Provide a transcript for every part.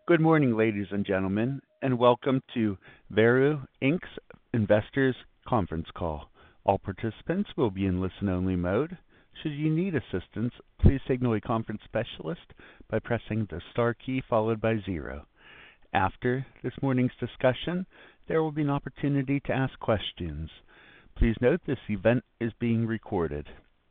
Good morning, ladies and gentlemen, and welcome to Veru Inc.'s Investors Conference Call. All participants will be in listen-only mode. Should you need assistance, please signal a conference specialist by pressing the star key followed by zero. After this morning's discussion, there will be an opportunity to ask questions. Please note this event is being recorded.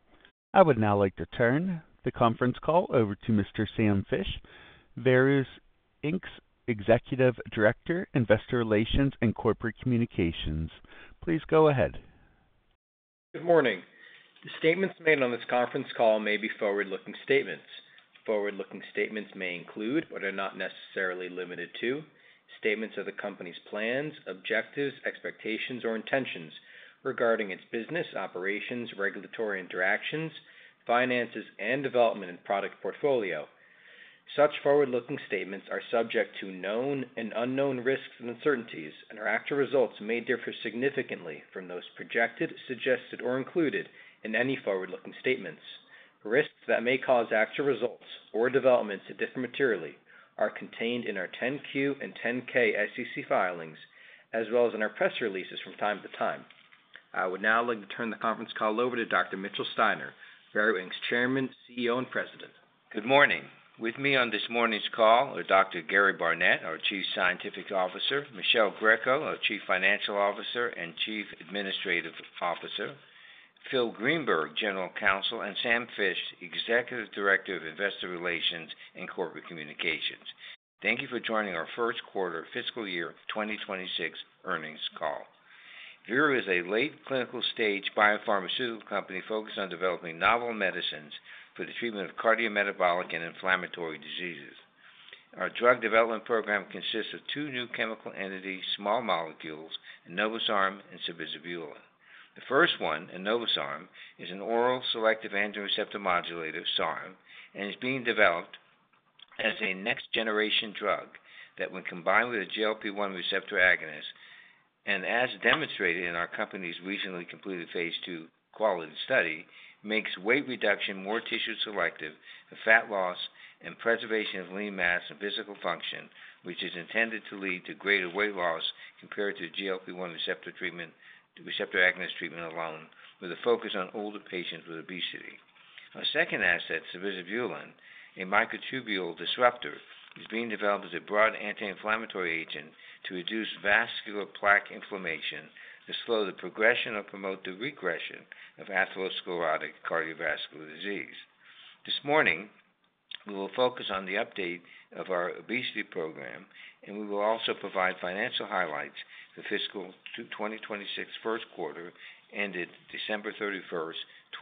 I would now like to turn the conference call over to Mr. Sam Fisch, Veru Inc.'s Executive Director, Investor Relations and Corporate Communications. Please go ahead. Good morning. The statements made on this conference call may be forward-looking statements. Forward-looking statements may include, but are not necessarily limited to, statements of the company's plans, objectives, expectations, or intentions regarding its business, operations, regulatory interactions, finances, and development and product portfolio. Such forward-looking statements are subject to known and unknown risks and uncertainties, and our actual results may differ significantly from those projected, suggested, or included in any forward-looking statements. Risks that may cause actual results or developments to differ materially are contained in our 10-Q and 10-K SEC filings, as well as in our press releases from time to time. I would now like to turn the conference call over to Dr. Mitchell Steiner, Veru Inc.'s Chairman, CEO, and President. Good morning. With me on this morning's call are Dr. Gary Barnett, our Chief Scientific Officer, Michelle Greco, our Chief Financial Officer and Chief Administrative Officer, Phil Greenberg, General Counsel, and Sam Fisch, Executive Director of Investor Relations and Corporate Communications. Thank you for joining our first quarter fiscal year 2026 earnings call. Veru is a late clinical stage biopharmaceutical company focused on developing novel medicines for the treatment of cardiometabolic and inflammatory diseases. Our drug development program consists of two new chemical entities, small molecules, enobosarm and sabizabulin. The first one, enobosarm, is an oral selective androgen receptor modulator, SARM, and is being developed as a next-generation drug that, when combined with a GLP-1 receptor agonist, and as demonstrated in our company's recently completed phase 2 quality study, makes weight reduction more tissue selective for fat loss and preservation of lean mass and physical function, which is intended to lead to greater weight loss compared to GLP-1 receptor agonist treatment alone, with a focus on older patients with obesity. Our second asset, sabizabulin, a microtubule disruptor, is being developed as a broad anti-inflammatory agent to reduce vascular plaque inflammation, to slow the progression or promote the regression of atherosclerotic cardiovascular disease. This morning, we will focus on the update of our obesity program, and we will also provide financial highlights for fiscal 2026 first quarter ended December 31st,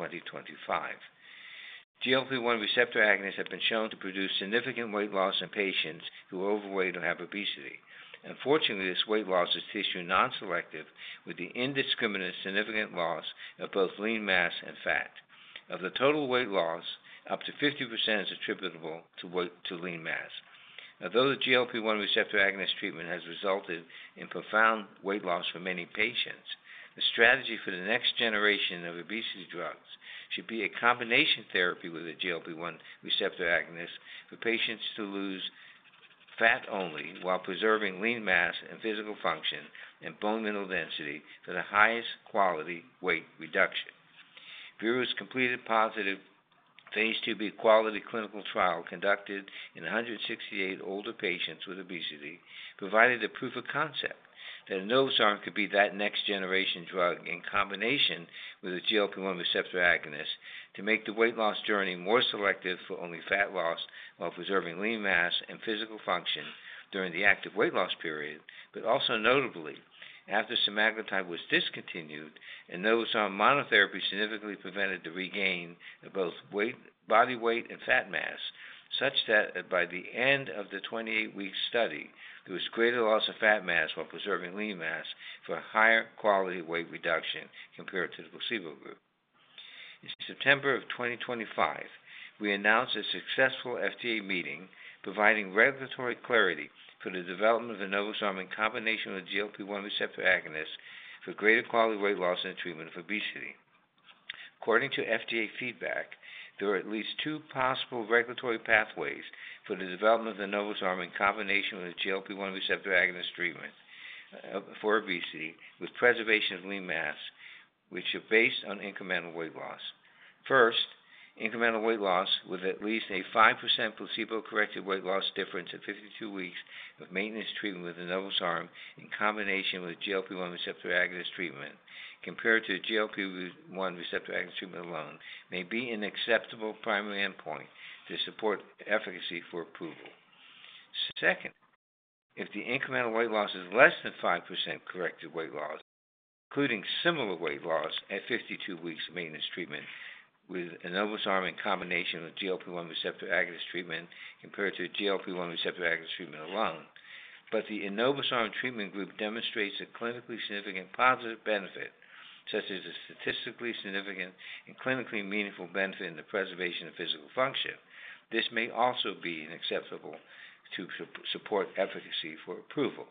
2025. GLP-1 receptor agonists have been shown to produce significant weight loss in patients who are overweight or have obesity. Unfortunately, this weight loss is tissue non-selective, with the indiscriminate significant loss of both lean mass and fat. Of the total weight loss, up to 50% is attributable to lean mass. Although the GLP-1 receptor agonist treatment has resulted in profound weight loss for many patients, the strategy for the next generation of obesity drugs should be a combination therapy with a GLP-1 receptor agonist for patients to lose fat only while preserving lean mass and physical function and bone mineral density for the highest quality weight reduction. Veru's completed positive phase 2b quality clinical trial conducted in 168 older patients with obesity provided a proof of concept that enobosarm could be that next generation drug in combination with a GLP-1 receptor agonist to make the weight loss journey more selective for only fat loss while preserving lean mass and physical function during the active weight loss period, but also notably, after semaglutide was discontinued, enobosarm monotherapy significantly prevented the regain of both body weight and fat mass, such that by the end of the 28-week study, there was greater loss of fat mass while preserving lean mass for a higher quality weight reduction compared to the placebo group. In September of 2025, we announced a successful FDA meeting providing regulatory clarity for the development of enobosarm in combination with GLP-1 receptor agonists for greater quality weight loss and treatment of obesity. According to FDA feedback, there are at least two possible regulatory pathways for the development of enobosarm in combination with a GLP-1 receptor agonist treatment for obesity with preservation of lean mass, which are based on incremental weight loss. First, incremental weight loss with at least a 5% placebo-corrected weight loss difference at 52 weeks of maintenance treatment with enobosarm in combination with GLP-1 receptor agonist treatment compared to GLP-1 receptor agonist treatment alone may be an acceptable primary endpoint to support efficacy for approval. Second, if the incremental weight loss is less than 5% corrected weight loss, including similar weight loss at 52 weeks of maintenance treatment with enobosarm in combination with GLP-1 receptor agonist treatment compared to GLP-1 receptor agonist treatment alone, but the enobosarm treatment group demonstrates a clinically significant positive benefit, such as a statistically significant and clinically meaningful benefit in the preservation of physical function, this may also be acceptable to support efficacy for approval.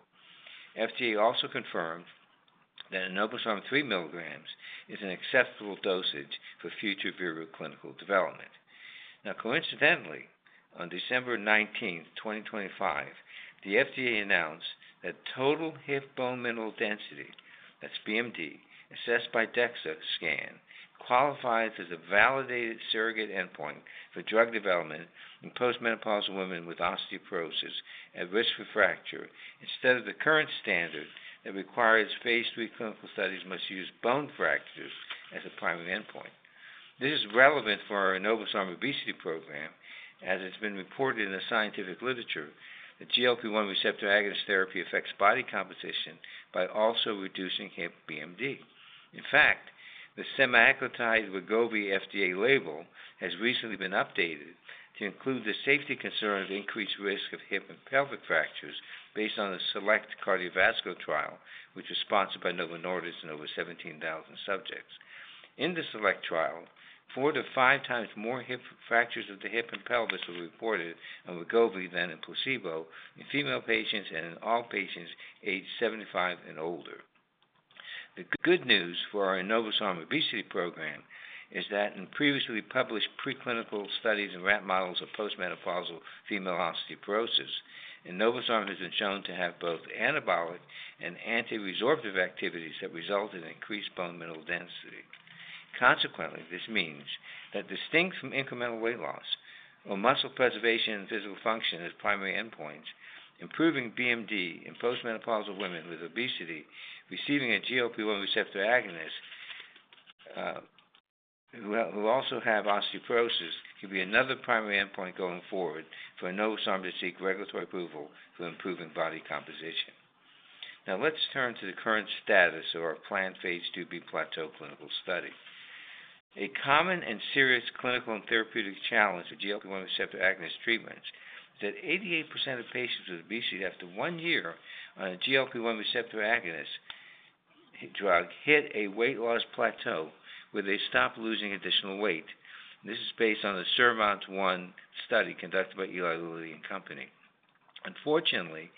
FDA also confirmed that enobosarm 3 milligrams is an acceptable dosage for future Veru clinical development. Now, coincidentally, on December 19, 2025, the FDA announced that total hip bone mineral density, that's BMD, assessed by DEXA scan, qualifies as a validated surrogate endpoint for drug development in postmenopausal women with osteoporosis at risk for fracture, instead of the current standard that requires phase 3 clinical studies must use bone fractures as a primary endpoint. This is relevant for our enobosarm obesity program, as it's been reported in the scientific literature that GLP-1 receptor agonist therapy affects body composition by also reducing hip BMD. In fact, the semaglutide Wegovy FDA label has recently been updated to include the safety concern of increased risk of hip and pelvic fractures based on the SELECT cardiovascular trial, which was sponsored by Novo Nordisk in over 17,000 subjects. In the SELECT trial, 4 to 5 times more hip fractures of the hip and pelvis were reported on Wegovy than in placebo in female patients and in all patients aged 75 and older. The good news for our enobosarm obesity program is that in previously published preclinical studies in rat models of postmenopausal female osteoporosis, enobosarm has been shown to have both anabolic and anti-resorptive activities that result in increased bone mineral density. Consequently, this means that distinct from incremental weight loss or muscle preservation and physical function as primary endpoints, improving BMD in postmenopausal women with obesity receiving a GLP-1 receptor agonist who also have osteoporosis could be another primary endpoint going forward for enobosarm to seek regulatory approval for improving body composition. Now let's turn to the current status of our planned Phase 2b plateau clinical study. A common and serious clinical and therapeutic challenge with GLP-1 receptor agonist treatments is that 88% of patients with obesity after 1 year on a GLP-1 receptor agonist drug hit a weight loss plateau where they stop losing additional weight. This is based on the SURMOUNT-1 study conducted by Eli Lilly and Company. Unfortunately,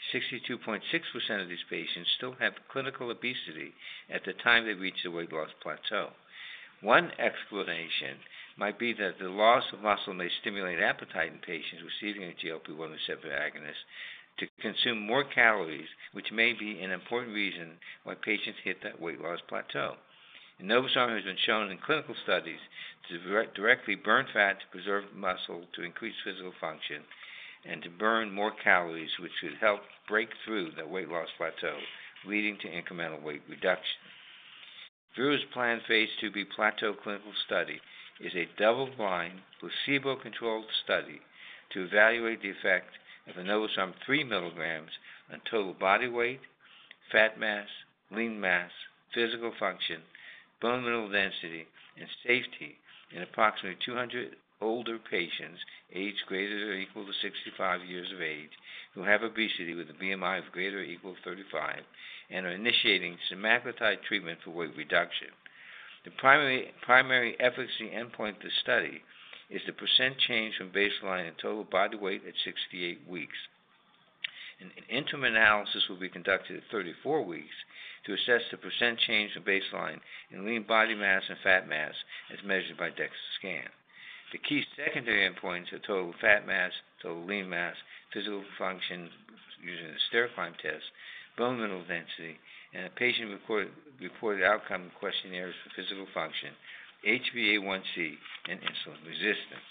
62.6% of these patients still have clinical obesity at the time they reach the weight loss plateau. One explanation might be that the loss of muscle may stimulate appetite in patients receiving a GLP-1 receptor agonist to consume more calories, which may be an important reason why patients hit that weight loss plateau. Enobosarm has been shown in clinical studies to directly burn fat to preserve muscle to increase physical function and to burn more calories, which could help break through that weight loss plateau, leading to incremental weight reduction. Veru's planned Phase 2b plateau clinical study is a double-blind, placebo-controlled study to evaluate the effect of enobosarm 3 milligrams on total body weight, fat mass, lean mass, physical function, bone mineral density, and safety in approximately 200 older patients aged greater or equal to 65 years of age who have obesity with a BMI of greater or equal to 35 and are initiating semaglutide treatment for weight reduction. The primary efficacy endpoint of the study is the percent change from baseline in total body weight at 68 weeks. An interim analysis will be conducted at 34 weeks to assess the percent change from baseline in lean body mass and fat mass as measured by DEXA scan. The key secondary endpoints are total fat mass, total lean mass, physical function using the stair climb test, bone mineral density, and a patient-reported outcome questionnaires for physical function, HbA1c, and insulin resistance.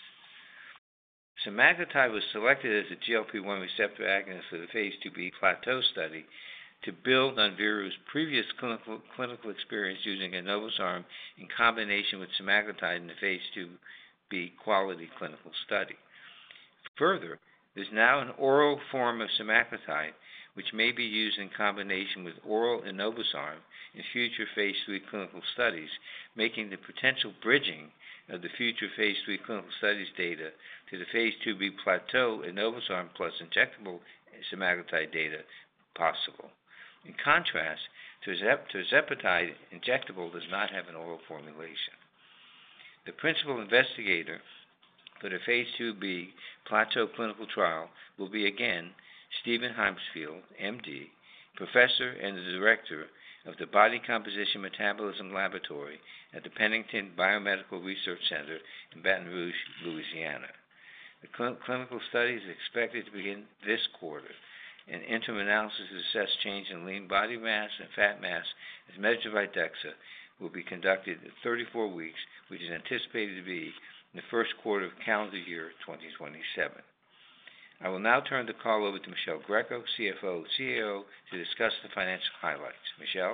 Semaglutide was selected as a GLP-1 receptor agonist for the Phase 2b PLATEAU study to build on Veru's previous clinical experience using enobosarm in combination with semaglutide in the Phase 2b QUALITY clinical study. Further, there's now an oral form of semaglutide which may be used in combination with oral enobosarm in future Phase 3 clinical studies, making the potential bridging of the future Phase 3 clinical studies data to the Phase 2b PLATEAU enobosarm plus injectable semaglutide data possible. In contrast, tirzepatide injectable does not have an oral formulation. The principal investigator for the Phase 2b PLATEAU clinical trial will be again Stephen Heimsfield, MD, professor and the director of the Body Composition Metabolism Laboratory at the Pennington Biomedical Research Center in Baton Rouge, Louisiana. The clinical study is expected to begin this quarter. An interim analysis to assess change in lean body mass and fat mass as measured by DEXA will be conducted at 34 weeks, which is anticipated to be in the first quarter of calendar year 2027. I will now turn the call over to Michele Greco, CFO, CAO, to discuss the financial highlights. Michele?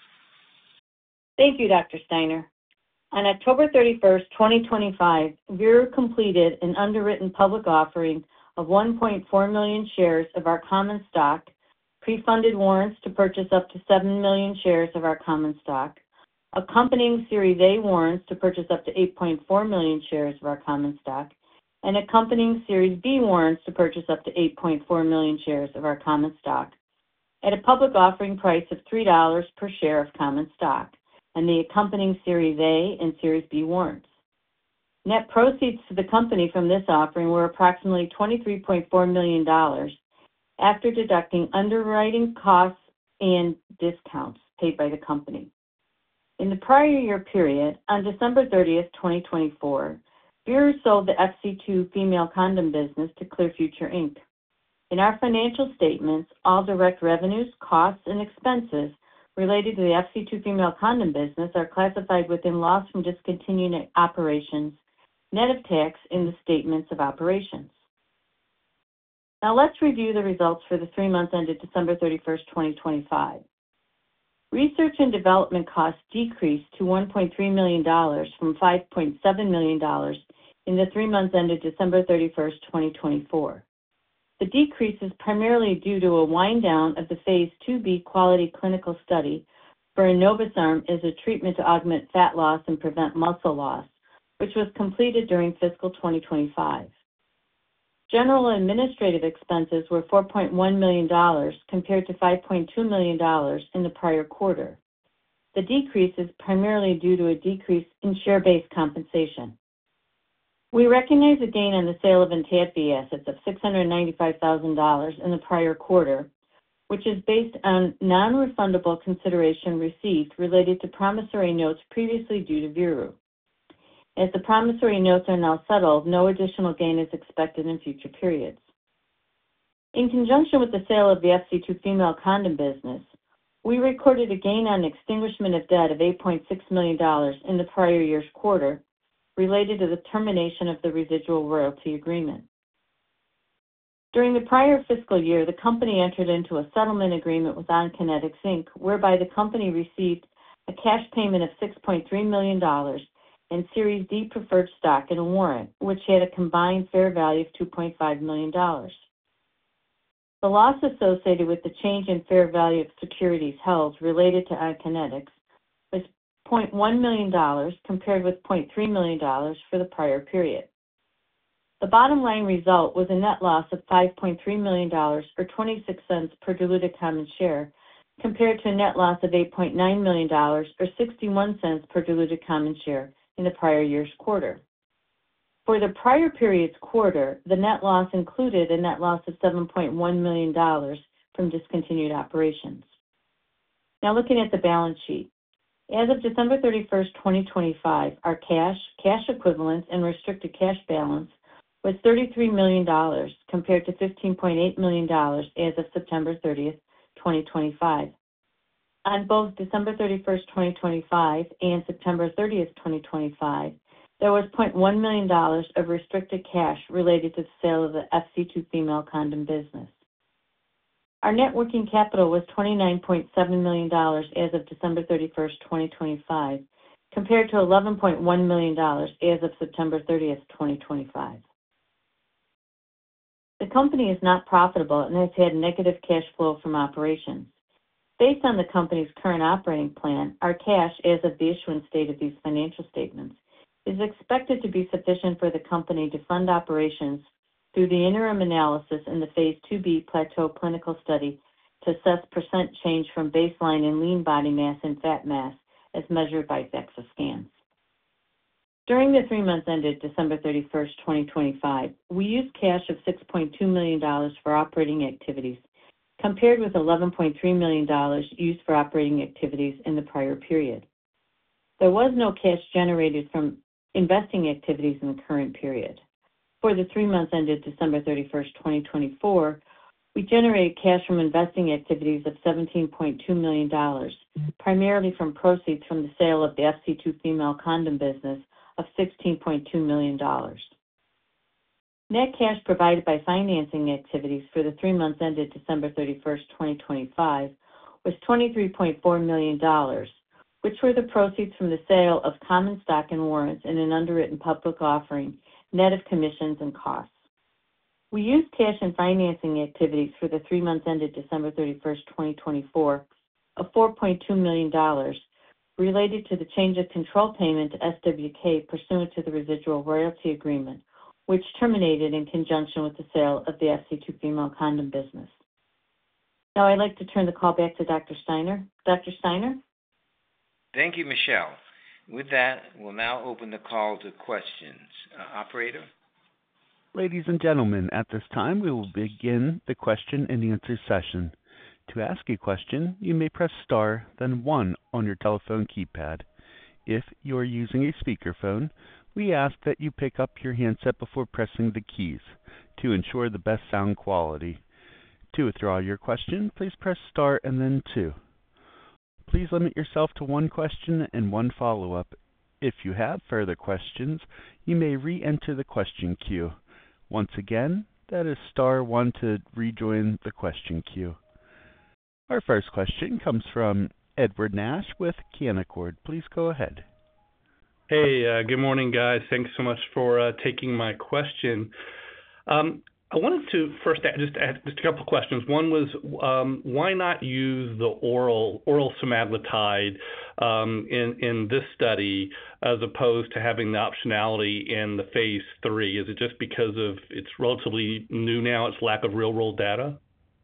Thank you, Dr. Steiner. On October 31st, 2025, Veru completed an underwritten public offering of 1.4 million shares of our common stock, pre-funded warrants to purchase up to 7 million shares of our common stock, accompanying Series A warrants to purchase up to 8.4 million shares of our common stock, and accompanying Series B warrants to purchase up to 8.4 million shares of our common stock at a public offering price of $3 per share of common stock, and the accompanying Series A and Series B warrants. Net proceeds to the company from this offering were approximately $23.4 million after deducting underwriting costs and discounts paid by the company. In the prior year period, on December 30th, 2024, Veru sold the FC2 female condom business to Clear Future Inc. In our financial statements, all direct revenues, costs, and expenses related to the FC2 female condom business are classified within loss from discontinued operations, net of tax, in the statements of operations. Now let's review the results for the 3 months ended December 31st, 2025. Research and development costs decreased to $1.3 million from $5.7 million in the 3 months ended December 31st, 2024. The decrease is primarily due to a wind down of the Phase 2b QUALITY clinical study for enobosarm as a treatment to augment fat loss and prevent muscle loss, which was completed during fiscal 2025. General and administrative expenses were $4.1 million compared to $5.2 million in the prior quarter. The decrease is primarily due to a decrease in share-based compensation. We recognize a gain on the sale of ENTADFI assets of $695,000 in the prior quarter, which is based on non-refundable consideration received related to promissory notes previously due to Veru. As the promissory notes are now settled, no additional gain is expected in future periods. In conjunction with the sale of the FC2 female condom business, we recorded a gain on extinguishment of debt of $8.6 million in the prior year's quarter related to the termination of the residual royalty agreement. During the prior fiscal year, the company entered into a settlement agreement with Onconetix Inc., whereby the company received a cash payment of $6.3 million and Series D preferred stock and a warrant, which had a combined fair value of $2.5 million. The loss associated with the change in fair value of securities held related to Onconetix was $0.1 million compared with $0.3 million for the prior period. The bottom line result was a net loss of $5.3 million or 26 cents per diluted common share compared to a net loss of $8.9 million or 61 cents per diluted common share in the prior year's quarter. For the prior period's quarter, the net loss included a net loss of $7.1 million from discontinued operations. Now looking at the balance sheet. As of December 31st, 2025, our cash equivalents, and restricted cash balance was $33 million compared to $15.8 million as of September 30th, 2025. On both December 31st, 2025 and September 30th, 2025, there was $0.1 million of restricted cash related to the sale of the FC2 female condom business. Our net working capital was $29.7 million as of December 31st, 2025, compared to $11.1 million as of September 30th, 2025. The company is not profitable and has had negative cash flow from operations. Based on the company's current operating plan, our cash as of the issuance date of these financial statements is expected to be sufficient for the company to fund operations through the interim analysis in the Phase 2b Plateau clinical study to assess percent change from baseline in lean body mass and fat mass as measured by DEXA scans. During the 3 months ended December 31st, 2025, we used cash of $6.2 million for operating activities, compared with $11.3 million used for operating activities in the prior period. There was no cash generated from investing activities in the current period. For the 3 months ended December 31st, 2024, we generated cash from investing activities of $17.2 million, primarily from proceeds from the sale of the FC2 female condom business of $16.2 million. Net cash provided by financing activities for the 3 months ended December 31st, 2025 was $23.4 million, which were the proceeds from the sale of common stock and warrants in an underwritten public offering, net of commissions and costs. We used cash in financing activities for the 3 months ended December 31st, 2024 of $4.2 million related to the change of control payment to SWK pursuant to the residual royalty agreement, which terminated in conjunction with the sale of the FC2 female condom business. Now I'd like to turn the call back to Dr. Steiner. Dr. Steiner? Thank you, Michelle. With that, we'll now open the call to questions. Operator? Ladies and gentlemen, at this time we will begin the question and answer session. To ask a question, you may press star, then 1 on your telephone keypad. If you are using a speakerphone, we ask that you pick up your handset before pressing the keys to ensure the best sound quality. To withdraw your question, please press star and then 2. Please limit yourself to 1 question and 1 follow-up. If you have further questions, you may re-enter the question queue. Once again, that is star 1 to rejoin the question queue. Our first question comes from Edward Nash with Canaccord. Please go ahead. Hey, good morning, guys. Thanks so much for taking my question. I wanted to first just ask a couple of questions. One was, why not use the oral semaglutide in this study as opposed to having the optionality in the Phase 3? Is it just because of it's relatively new now, its lack of real-world data?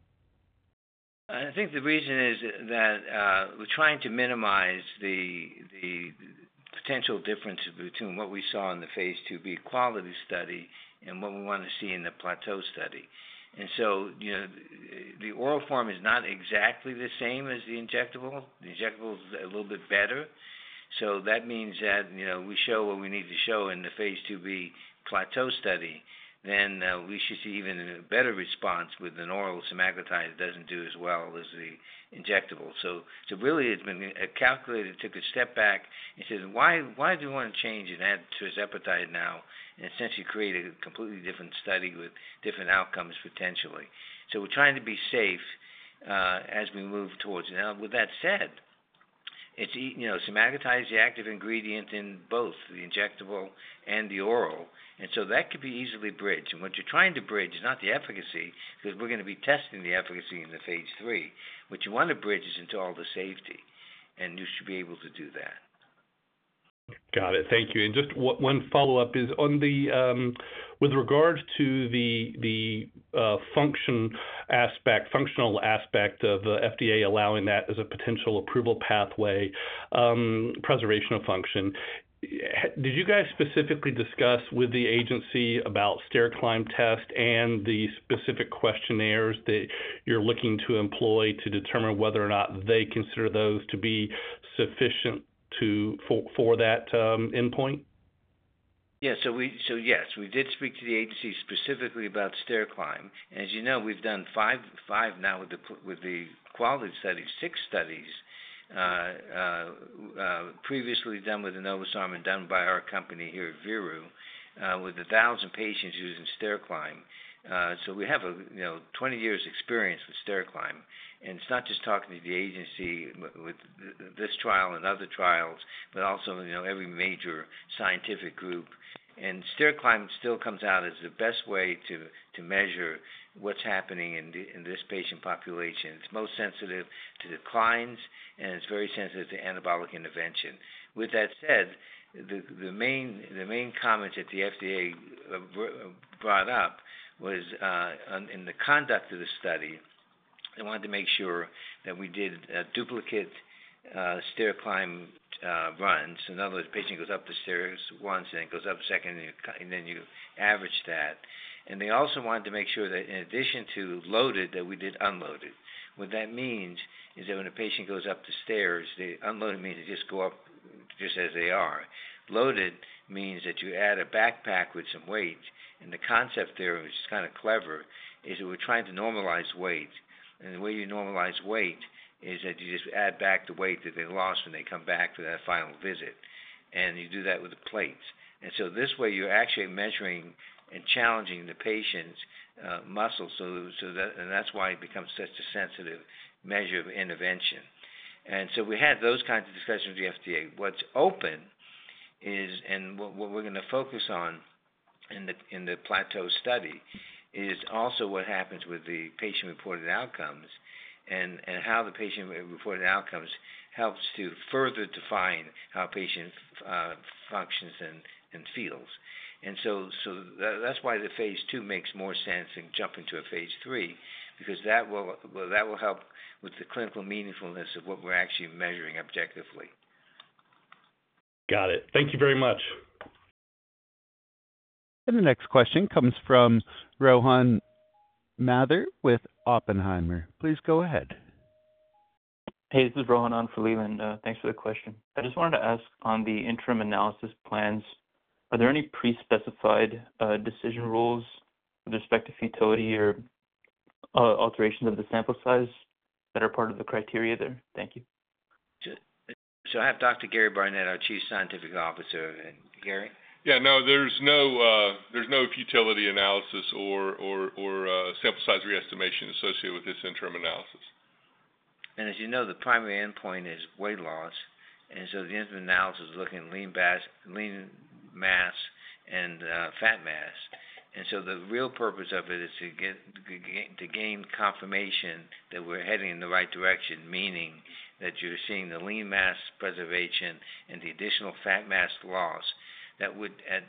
I think the reason is that we're trying to minimize the potential difference between what we saw in the Phase 2b quality study and what we want to see in the Plateau study. And so, the oral form is not exactly the same as the injectable. The injectable is a little bit better. So that means that, we show what we need to show in the Phase 2b Plateau study, then we should see even a better response with an oral semaglutide that doesn't do as well as the injectable. So really it's been calculated, took a step back and said, why do we want to change and add tirzepatide now and essentially create a completely different study with different outcomes potentially. So we're trying to be safe as we move towards it. Now, with that said, it's, semaglutide is the active ingredient in both the injectable and the oral, and so that could be easily bridged. And what you're trying to bridge is not the efficacy, because we're going to be testing the efficacy in the Phase 3. What you want to bridge is into all the safety, and you should be able to do that. Got it. Thank you. And just one follow-up is on the with regards to the functional aspect of the FDA allowing that as a potential approval pathway, preservation of function. Did you guys specifically discuss with the agency about stair climb test and the specific questionnaires that you're looking to employ to determine whether or not they consider those to be sufficient for that endpoint? Yeah, yes, we did speak to the agency specifically about stair climb. And as you know, we've done five now with the quality studies, 6 studies previously done with enobosarm and done by our company here at Veru with 1,000 patients using stair climb. So we have 20 years experience with stair climb, and it's not just talking to the agency with this trial and other trials, but also every major scientific group. And stair climb still comes out as the best way to measure what's happening in this patient population. It's most sensitive to declines, and it's very sensitive to anabolic intervention. With that said, the main comments that the FDA brought up was in the conduct of the study. They wanted to make sure that we did duplicate stair climb runs. In other words, the patient goes up the stairs once and then goes up a second, and then you average that. And they also wanted to make sure that in addition to loaded, that we did unloaded. What that means is that when a patient goes up the stairs, the unloaded means they just go up just as they are. Loaded means that you add a backpack with some weight. And the concept there, which is kind of clever, is that we're trying to normalize weight. And the way you normalize weight is that you just add back the weight that they lost when they come back for that final visit. And you do that with the plates. And so this way you're actually measuring and challenging the patient's muscles, and that's why it becomes such a sensitive measure of intervention. And so we had those kinds of discussions with the FDA. What's open is, and what we're going to focus on in the plateau study, is also what happens with the patient-reported outcomes, and how the patient-reported outcomes helps to further define how a patient functions and feels. And so that's why the phase 2 makes more sense than jumping to a phase 3, because that will help with the clinical meaningfulness of what we're actually measuring objectively. Got it. Thank you very much. And the next question comes from Rohan Mather with Oppenheimer. Please go ahead. Hey, this is Rohan on for Leland. Thanks for the question. I just wanted to ask on the interim analysis plans, are there any pre-specified decision rules with respect to futility or alterations of the sample size that are part of the criteria there? Thank you. So I have Dr. Gary Barnett, our Chief Scientific Officer. Gary? Yeah, no, there's no futility analysis or sample size re-estimation associated with this interim analysis. And as you know, the primary endpoint is weight loss, and so the interim analysis is looking at lean mass and fat mass. And so the real purpose of it is to gain confirmation that we're heading in the right direction, meaning that you're seeing the lean mass preservation and the additional fat mass loss that would at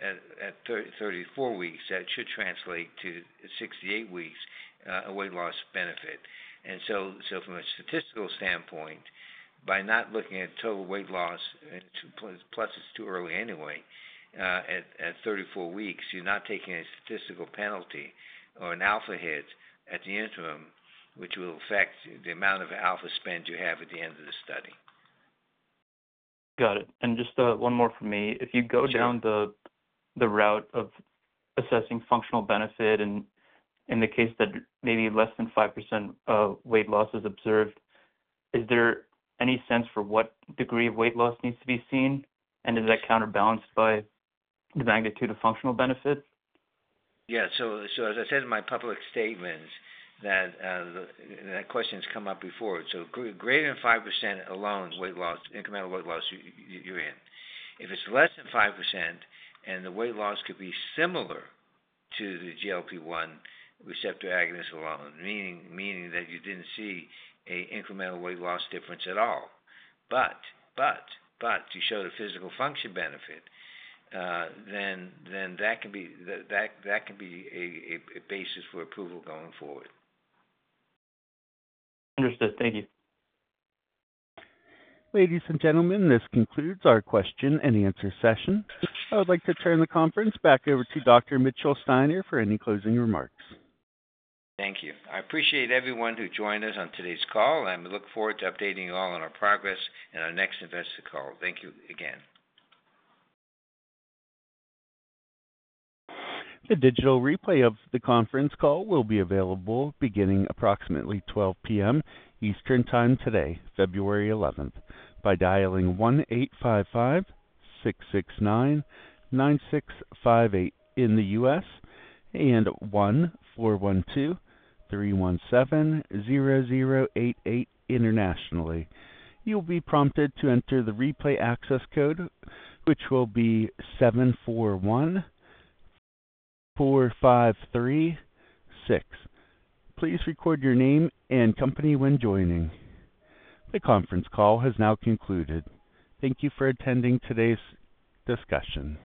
34 weeks, that should translate to 68 weeks a weight loss benefit. And so from a statistical standpoint, by not looking at total weight loss, plus it's too early anyway, at 34 weeks, you're not taking a statistical penalty or an alpha hit at the interim, which will affect the amount of alpha spend you have at the end of the study. Got it. And just one more from me. If you go down the route of assessing functional benefit, and in the case that maybe less than 5% weight loss is observed, is there any sense for what degree of weight loss needs to be seen? And is that counterbalanced by the magnitude of functional benefit? Yeah, so as I said in my public statements, that question's come up before. So greater than 5% alone weight loss, incremental weight loss, you're in. If it's less than 5% and the weight loss could be similar to the GLP-1 receptor agonist alone, meaning that you didn't see a incremental weight loss difference at all, but you showed a physical function benefit, then that can be a basis for approval going forward. Understood. Thank you. Ladies and gentlemen, this concludes our question and answer session. I would like to turn the conference back over to Dr. Mitchell Steiner for any closing remarks. Thank you. I appreciate everyone who joined us on today's call, and we look forward to updating you all on our progress in our next investor call. Thank you again. The digital replay of the conference call will be available beginning approximately 12 p.m. Eastern Time today, February 11th, by dialing 1-855-669-9658 in the U.S. and 1-412-317-0088 internationally. You'll be prompted to enter the replay access code, which will be 741-4536. Please record your name and company when joining. The conference call has now concluded. Thank you for attending today's discussion.